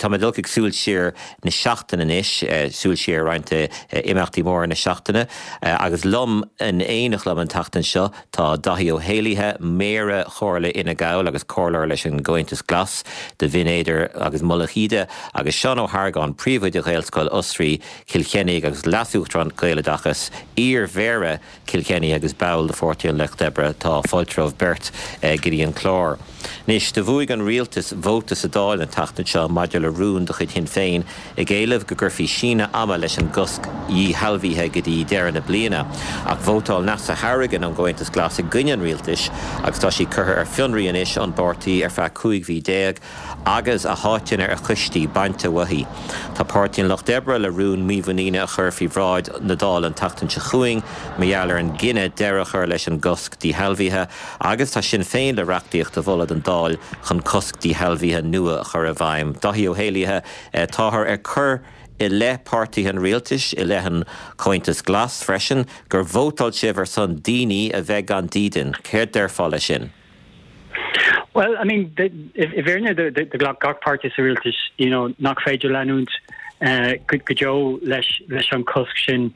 Tamadulkig súil siar na seachtainna inis, súil siar rointe imachtaí mór na seachtainna, agus lom an éanach lom an tachtain seo, tá Daithí Ó Héalaithe méire chorla ina gabhfuil agus cóir leis an Gointas Glas, de Vinéidir agus Mullachide, agus Seán Ó Hargáin príomhid a Ghaelscoil Osraí Kilkenny agus lasúchtran Gaeladachas, ír Vera Kilkenny agus Baul de Fortian Lech Debre tá Foltrov Bert Gideon Clár. Nis de bhuaig an rialtas vótas a dáil an tachtain seo maidir le rún do chud hin féin I ggéileh go gurfií sína ama leis an gosc í halbhíthe go dtí deireadh na bliana ach vótáil Neasa Harrigan an Gointas Glas a gcuineann rialtas agus tá sí curtha ar fionraí anois an bortaí ar feadh 5-10 agus a háiteann ar a chistí bainte wathí. Tá Páirtín Loch Debre le rún míomhaníine a chur fí bhráid na dáil an tachtain se chuing, meallar an gine deire chur leis an gosc dí halbhíthe agus tá sin féin le reachtaíocht a bholad an dáil chun cosc dí halbhíthe nua a chur a bhaim. Daithí Ó Héalaithe táthar ar chur I le pártaí an rialtas, I le an Cointas Glas freisin, gur vótáil sibh ar son daoine a bheith gan dídin. Céir deir fáile sin? Well, I mean, if you're in the Glock party realties, you know, knock feidir lenunt, could Joe lesh on cusction,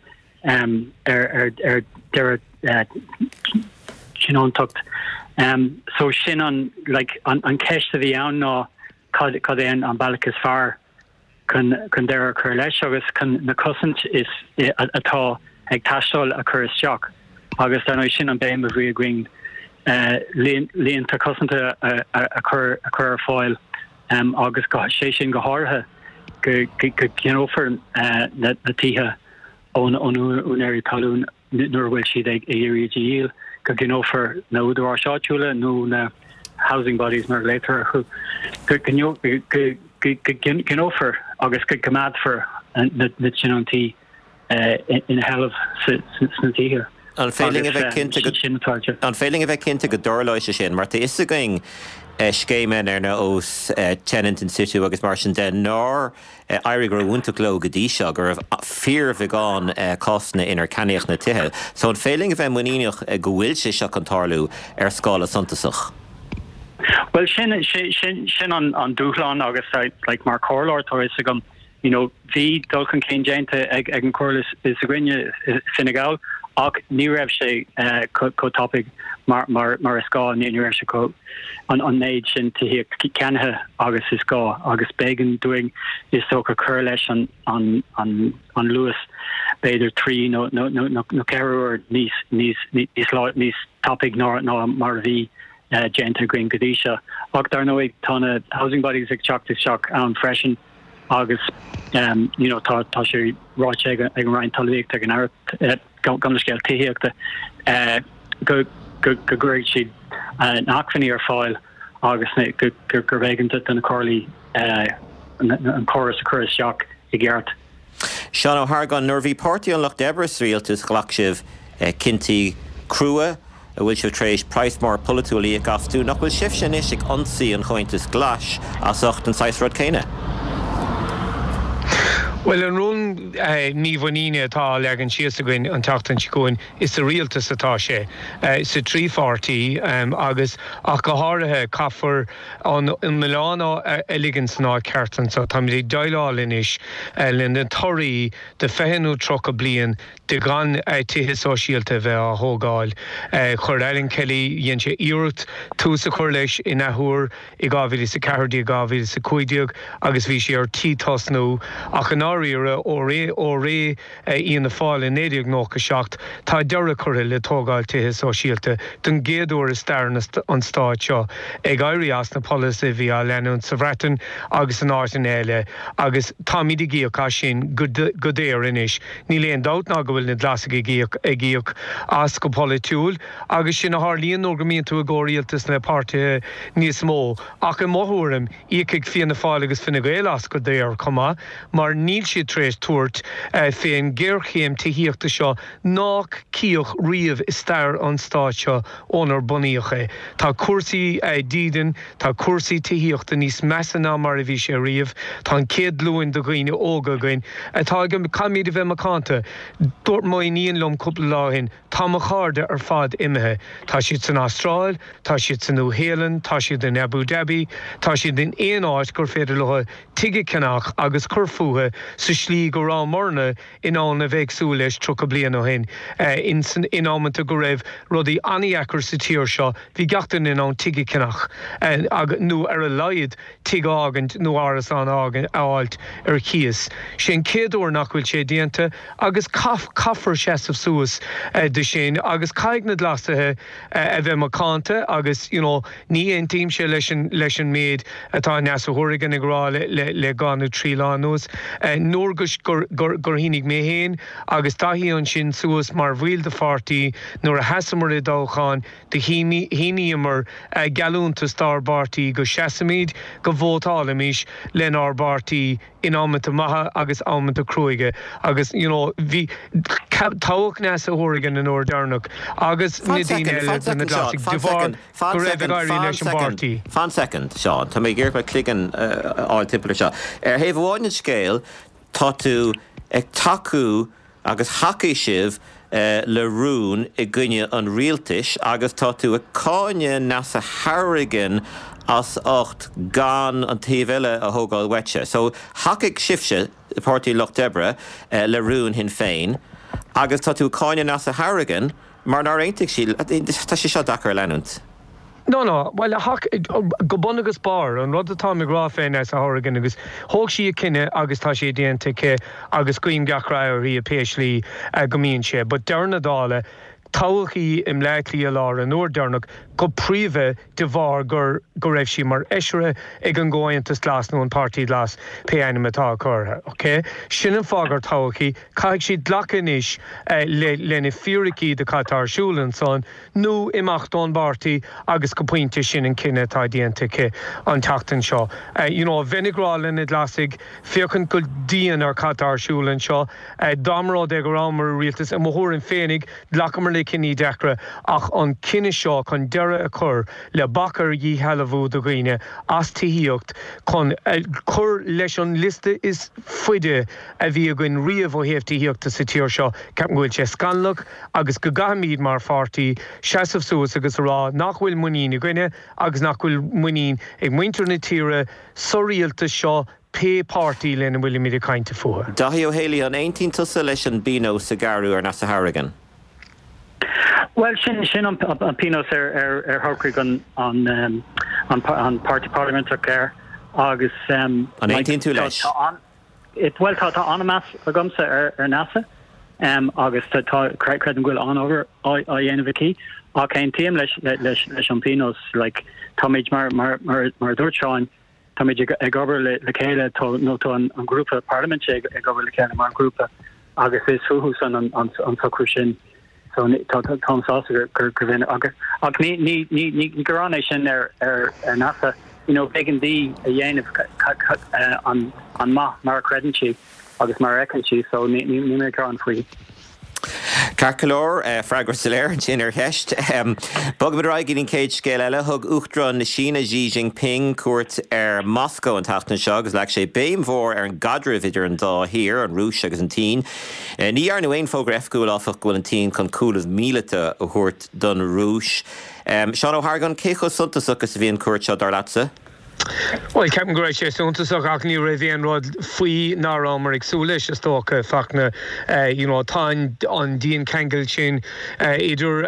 there Shinon tucked. So Shin on like on Kesh to the Own no cause on Balacas far can there occur lesh August can the cousin is a tall ag tashol occurs shock. August I know Shin on Bain was agreeing. Leon ta cosanta a cur foil agus go sé sin go háthe go for na tithe ón únéirí talún nuair bhfuil siad ag éirí díal go gnófar na údarrá seáitiúla nó na housing bodies mar later chu gnófar agus go gomad for na sinantí in hell of sna tithe. An failing a bheith cinnte go dorláise sin, mar is a going scéimen ar na os tenant in situ agus mar sin den nóir airig gur bhúnta gló go dtí seo gur fear bheith gáin cosna inar caneach na tithe. So an failing a bheith muíneach go bhfuil sé seo an tarlú ar scála suntasach. Well, sin on dúchláán agus like Mark Corlor is a gum, you know, bhí dulcan cén déanta ag an Corlas is a grinne Senegal. Ach ní raibh sé co topic mar a scá ní raibh sé co an méid sin tihí ceanithe agus is scá agus began doing is so go cur leis an Lewis beidir trí no ceúir níos topic nó mar bhí genta green godíise ach dar nó ag tána housing bodies ag shock an freisin agus you know tá sé ráite ag an rein talíocht ag an air gamlascéil tííochta go gréid siad an achfaní ar fáil agus gur bhéigeanta den na cóirlaí an choras a churas seach I gceart. Seán Ó Hargáin nuair bhí Páirtín Loch Debre rialtas ghlach sibh cinnti crua a bhfuil sibh tréis Pricemore Polaitúlaí a gasú nach bhfuil sibh sin is ag ansaí an Chointas Glas as 8 an 6 rud céine. Well, an rún níomhaníine atá legan sios a gcuin an tachtain sicúin is a rialtas atá sé sa trípháirtí agus ach go háirithe caithfar an Milano ligan sná ceartan so tá mí daileáil inis linn an toirí de fehanú trocha blian de gan tithe sosiálta bheith a thógáil chur Ellen Kelly dhéann sé iirecht tús a chur leis in athúr I gábhíle sa cehardí gábhíle sa cuideag agus bhí sé ar títosnú ach an áíire ó ré íon na fáil in éideag nócha seacht tá deire chuir le tógáil tithe sosiálta den géadúir is stair an stáid seo ag éirí as na policy bhí a lenún sa bhreatain agus an áit in éile agus tá míad gíochá sin go déir inis ní léon dát ná go bhfuil na dlasa gíoch as go politúil agus sin a hálíonn nó go míonn tú a ggóiríaltas na páirtithe níos mó ach an móthúrim íoc ag fion na fáil agus finna gael as go déir comá mar ní níl si tréis tuairt féin ggéirchéim tííochta seo nach cíoch riamh is stair an stáit seo ónar buíocha. Tá cuasaí dídan, tá cuasaí tííochta níos measa ná mar a bhí sé riamh, tá an céad luin do ghaoine óga gain. Tá go camíad a bheith macánta, dúirt mai níon lom cúpla láhin, tá mo cháde ar fad imethe. Tá siad san Astráil, tá siad san New Zealand, tá siad in Abu Dhabi, tá siad in éon áit gur féidir le tuige cenach agus curfuathe sa slí go rá morna in ána bheitsú leis tro a blian ó hin. In ámanta go raibh rudí aníachar sa tíir seo, bhí gachtain in án tuige cenach. Nó ar a laiad tuige ágant nó áras an ágant áilt ar chias. Sin céadúir nach bhfuil sé dianta agus caffar seasamh suas de sin agus caiignad lasathe a bheith macánta agus ní ein tíim sé leis an méid atá neasa thuirgan ag rá le ganú trílánús. Nóir gur hínig mé héin agus taí an sin suas mar bhfuil de fartaí nuair a heasamar i dócháin de híníimar galúnta starbartaí go seasamíd go bhótálamís len ábartaí in ámanta maithe agus ámanta cruige agus bhí táhacht neasa thuirgan in óir darnach agus na daoine eile na glasig dehar go raibh gaiirí leis an bartaí. Fan second, Seán, tá mé ggéir cligan áil timpplair seo. Heh bháin scéal tá tú ag taú agus hacaí sibh le rún I gcuine an rialtais agus tá tú a cáine nasa Harrigan as 8 gan an taobhile a thógáil wetse. So hacaigh sibse the Pártaí Loch Debre le rún hin féin agus tá tú cáine nasa Harrigan mar nar aontaigh sí tá sé seo dachar leanúnt. No, well, go bunagus bar an rud atá me grá féin as a Harrigan agus thóg sí a cinenne agus tá sé déanta agus cuim gachraí a péislí gomíonn sé, but dearna dála táhachaí im leitlaí a lá an nóir dearnach go príomh de bhar gur raibh sí mar eisire ag an ggóintas glas nó an pártaí glas peanna atá chutha, okay? Sin an fágar táhachaí caiigh si dlacaníis lena fíricí de catarsúlan son nó imachtáin bartaí agus go pointe sin an cinenne tá déanta an teachtain seo. Vinigráil in glasig fiochan go díon ar catarsúlan seo dámrád ag go rámar rialtas a mthór féinnig dlacamar le cinní decra ach an cinenne seo chun deire a chur le bachar dhí healahú do ghaoine as tííocht chun chur leis an liste is fuide a bhí a gin riamh ó héamhtííochtta sa tíir seo ceap bhfuil sé scanlach agus go gahamíd mar fartaí seasamh suas agus rá nach bhfuil muín a gine agus nach bhfuil muín ag muintear na tíre soríalta seo pe pártaí lena bhfuil míad a cainte fuair. Daithí Ó Hélí an 18 tusa leis an bíó sa garú ar nasa Harrigan. Well, sin an pinos Harcraig on Party Parliamentach Care agus an 18 tú leis. Well tá anmas a gomsa NASA agus tá credan ghfuil an over a dhéanamh a cén tíam leis an pinos like táid mar dúirteáin táid ag gobar le chéile nó an grúpa Parliament ag gobar le chéile mar grúpa agus is futhús an socrú sin. So Tom Saucer Gravin ag ní goránéis sin ar NASA began dí a dhéanamh an mar credintí agus mar ecanntí so ní mé an faoi. Carcalór, Fragar Soléir, sin ar heist. Bogad raigh in céid scéil eile, thug uachtaráin na Sína Xi Jinping cuairt ar Moscow an taachtain seo, agus leag sé béim mhór ar an gadra idir an dá hir, an rúis agus an tín. Ní ar nó éon fógur efcúil áfach gohfuil an tín chun cúlas míleta a thuairt don rúis. Seán Ó Hargan, cécho suntas agus a bhíon cuairt seo dar latsa? Well, Captain Gray sé súntaach ach ní raibh éon rud faoi nárá ag súla is tócha fachna tá an díon cheangail sin idir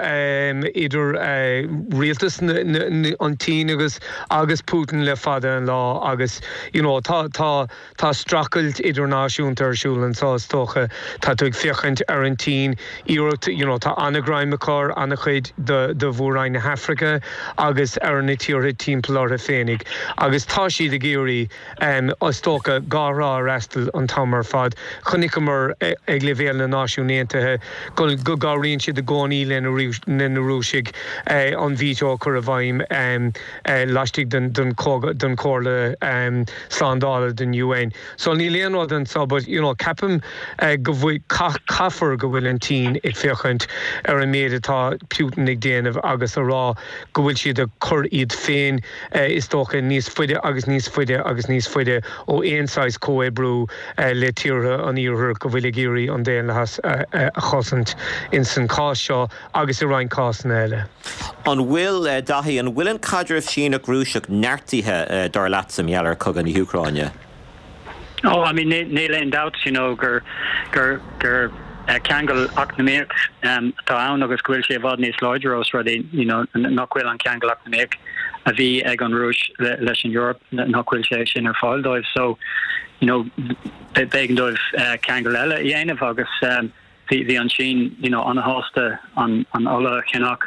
rialtas an tí agus Putin le fada an lá agus tá stracailt idirnáisiúnta arsúlan sás tócha tá tú ag fiochaint ar an tí tá anagraim acár anna chuid de bhúráin na Hafrica agus ar na tíortha timppla a féinnig. agus tá siad a géirí os tócha gárá restal an tamar fad chunicmar ag le bhéal na náisiúnéantathe go gáiríonn siad a gcónaí lena rúsigh an bhíteo chur a bhaim leistigh den cóla sládála den UN. So ní léanrád an sa, but capim go bhfuil caafar go bhfuil an tí ag fiochant ar a méad atá Putin ag déanamh agus a rá go bhfuil siad a chur iad féin is tócha níos fuide agus níos fuide ó éonáis cóébrú le tíortha an íorthar go bhfuil géirí an déan lehas a chosant in san cá seo agus i rainn cás na eile. An bhfuil Daithí an bhfuil an cadreh sin a grúiseach neartíthe dar leat sa meallar cogan i Ucráine. Oh, I mean, they lend out, gur Kangol Acnamic, Town, agus Gwil Shevadni Slodgeros, ready, Noquil and Kangol Acnamic, a V Egon Rouge, Lesh in Europe, Noquil Shin or Fall Dive. So, Began Dive Kangolella, Yen of August, the Unsheen, on a hosta on Ola Kinnock,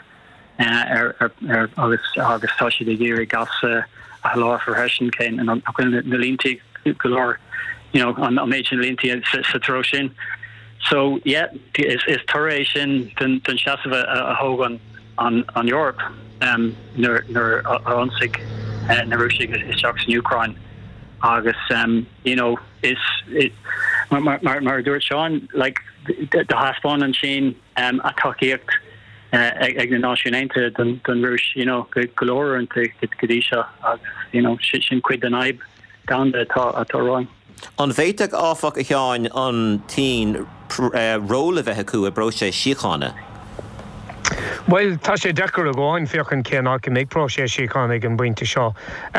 August Tashi the Giri Gas, a law for Hessian Kane, and on the Linti Galore, on Major Linti Satroshin. So yeah, is Turation than Shasava a Hogan on Europe, nor Onsig Narushig is Shocks in Ukraine. August is it Mar Sean like the Haspon and Sheen a Tokiact Egnationente than Rush, Galore and Kadisha, Shin Quid the Naib down the Toron. An bhéiteach áfach a teáin an tí róla bheithe acu a bro sé síochána. Well, tá sé dechar a gháin fiochan céanach méid pro sé síochána ag an buinte seo.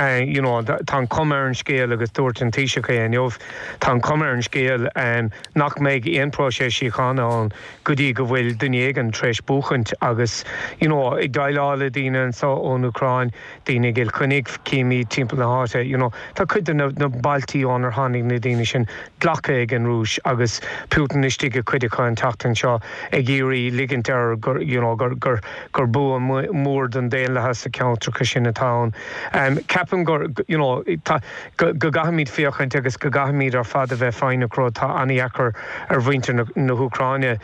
Tá cumar an scéal agus dúirt an tíisecha inniuh tá cumar an scéal nach méid aon pro sé síochána an godí go bhfuil duine ag an treis buchant agus ag daileála daoine an sa ón Ucráin daoine gil chunig címí timp na háte. Tá chuid na bailtííón ar tháinig na daoine sin ghlacha ag an rúis agus Putin istigh chuidecha an tatan seo ag géirí ligint ar gur bú mór den déan lehas sa ceantracha sin na tán. Ceapan gur go gahamíd fiochaint agus go gahamíd ar fad a bheith fáin ará tá aníachar ar bhainte na Ucráine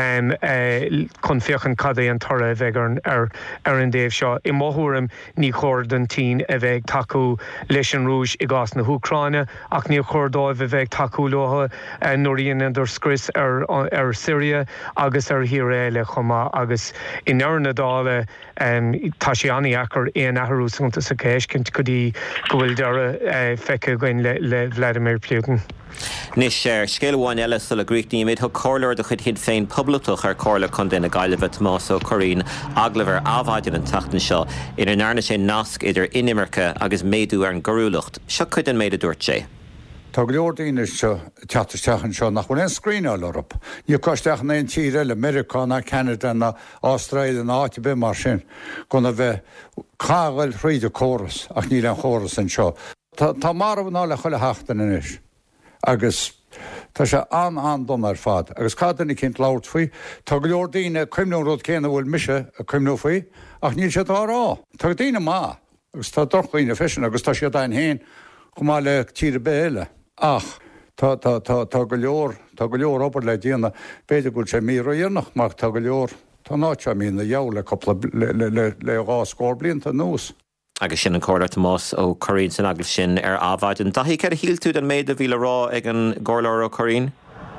chun fiochan cadaí an tora a bheith ar an déobh seo. I móthúrim ní chóir den tí a bheith taú leis an rúis i gás na Ucráine ach ní chóirdáibh a bheith taú lotha nóiríonn idir scris ar Syria agus ar hir éile chumá agus in Nerna dála tá sé aníachar éon athúsúnta sa céiscint go dtí go bhfuil deara feice goin le Vladimir Putin. Nis scéalháin eile sul a gríicní méid thug cóir do chud hid féin poblúach ar cóla chun déna gaiilebh más ó choín aglahar ábhaidir an tatan seo inar nearna sé nasc idir inimirce agus méadú ar an gorúlacht. Seo chud an méad a dúirt sé. Tá go leor daoine seo teatarteachan seo nach bhfuil an scríneáil orb. Ní coisteach na tí eile America na Canada na Australia na áitibe mar sin gona bheith cágail fríide córas ach ní an chóras an seo. Tá mar bhná le chuile heachtain inis agus tá sé an dom ar fad agus cádainna cinnt láirt faoi tá go leor daoine cuimnúród céanna bhfuil mise a cuimnú faoi ach níl sé tárá. Tá daoine má agus tá dorchaoine fesin agus tá sé dain héin chumá le tíre béile. Ach, tá go leor obair le díana beidir gúil sé míra dhéanach mar tá go leor tá náte mí na jaala coppla le gá scór blianta nús. Agus sin an cóir más ó choín san aglah sin ar ábhaid an daithí ceir híl tú den méid a bhíle rá ag an gcóirleir ó choín?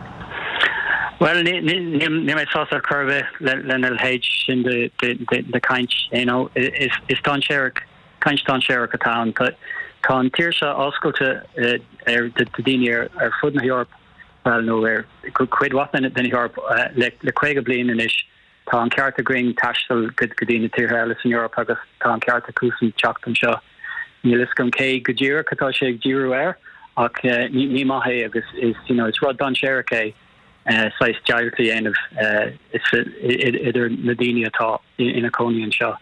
Well, ní mé sá curve le héid sin de kaint, is tan séach kaint tan séach a town, but Tá tíirse oscailte de daine ar fud na Europe nó go chuid watna den Europe le chuige blian inis tá an cearta green taistal go daine tíortha eile in Europe agus tá an cearta cúsan teachtain seo. Ní liscom cé go ddíra catá sé ag ddíú air ach ní maithé agus is rud don séiricé sais deirtaí aanamh idir na daine atá ina cóíonn seo.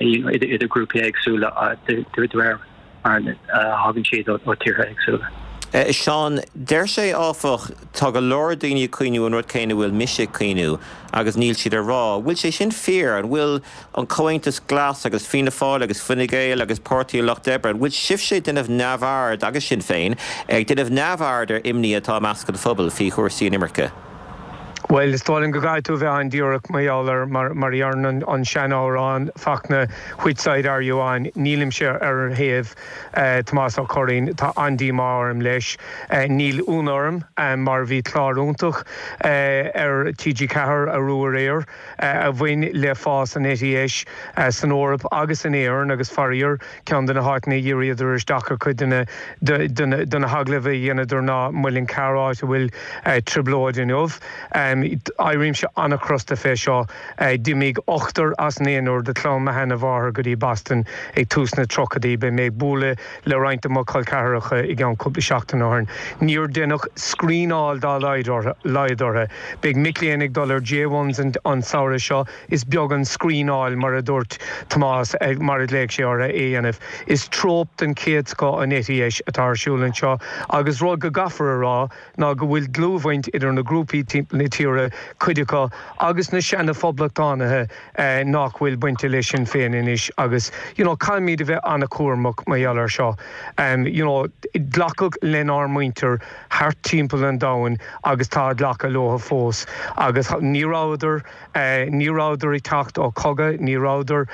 Idir grúpa agsúla dúir ar hagann siad ó tíortha agsúla. Sean, der sé áfach tá go leor daoine cuoinú an rud céine bhfuil mise cuoinú agus níl siad rá. Bhfuil sé sin fear an bhfuil an comhaintas glas agus Fianna Fáil agus Fine Gael agus Páirtí Loch Debre an bhfuil sibh sé duineh neamhard agus sin féin ag duineh neamhard ar imní atá measca de phobal fí chóirsaí in Imirce. Well, is stáilin go gaiitú bheith an díorach maiálar mar dhearnan an seanárán fachna chuidsaid arúáin nílim se ar héamh Tomás Ó Corrín tá andí marm leis níl únarm mar bhí chlárúntaach ar TG Cahar a ruair éir a bhain le fás an éis san órap agus an éarn agus faríor cean duna háitna dhéiriadidir is dachar chu duna haglah dhéanaidir ná muilinn caráid a bhfuil triblóid inmh. Airim se anna crosta fé seo dimig 8 as néanúir de chlán na hena bháthair go dtí Boston ag túsna trocadí be méid búla le roinnta má cailcearacha i gceann cúpla seachtain áthar. Níor dénach scrínáil dá leidirthe. Beag micléananig dollar J1s an saoire seo is beag an scrínáil mar a dúirt Tomás mar a léig sé ára éanamh. Is trópt an céadscá an éis atáirsúlann seo agus rá go gafar rá ná go bhfuil glúhhaint idir na grúpaí timppla tíre chuideá agus na seanna fóblachtánaithe nach bhfuil buinte lei sin féin inis agus caiimíad a bheith anna cuairmach maiallar seo. Dlacach lenar muinter thart timppla an dáin agus tá dlacha lotha fós agus níráidir i tacht ó coga níráidir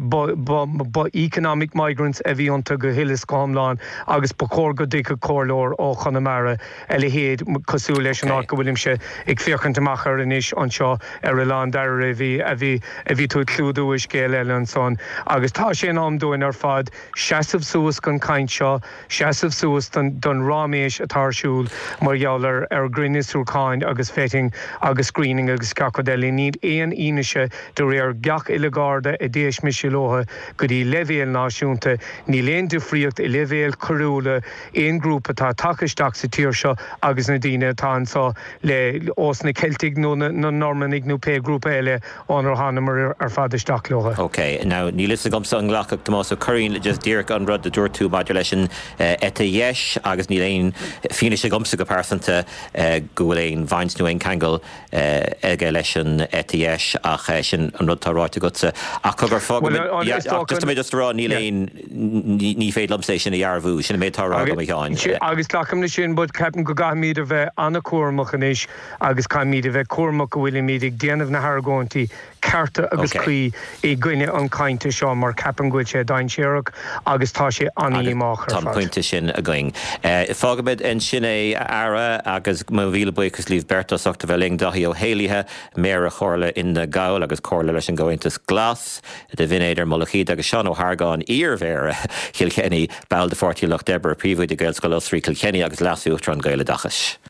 economic migrants a bhíonanta go hilas cámláin agus ba cór go dtí cóirlóir ó Chonamara le héad cosú leis an go bhfuilim se ag féchantach inis an seo ar a lán deir a bhí tú clúdú is céal eile an son. Agus tá sé am dúin ar fad seasamh suas gan caint seo, seasamh suas don ráméis atáirsúil mar gheallar ar grinnisúrcáin agus féting agus screening agus cacodéili níd éon ionise do réir gach ilegáda a déis misilótha go dtí levéal náisiúnta ní léon difríocht i levéal choúla éon grúpa tá takeisteach sa tíir seo agus na daine tá ansá le os na Celtic nó Normannig nó pe grúpa eile ónar hanamar ar fadisteach lotha. Okay, now ní lis a gomsa an ghlachach Tomás Ó Corrín le just díreach an rud a dúir tú baidir leis an dhéis agus ní léon fíne sé gomsa go pásanta go bhfuil éon bhaint nó éon cheangal aige leis an dhéis ach sin an rud táráite gotsa ach chugur fág just rá ní léon ní féad lomsa sin a dhearbhú sin méid tárá go meáin. Agus lacham na sin bud ceapan go gaithmíad a bheith anna cuairmach inis agus caiimíad a bheith cuairmach go bhfuil míad ag déanamh na Hargóntí carta agus chuí i gcuine an cainte seo mar ceapan gúil sé dain séireach agus tá sé aníach Tá pointe sin a going. Fágabid an sin é ara agus má bhíle buchas líomh Bertas achta bheling Daithí Ó Héilithe méar a chorla in na gail agus chorla leis an gohaintas glas de bhinéidir molachíd agus Seán Ó Hargáin íormhéire Kilkenny bail de Páirtí Loch Debre príomhúid de Gaelscoil Osraí Kilkenny agus lasúachtar an Gaile dachas.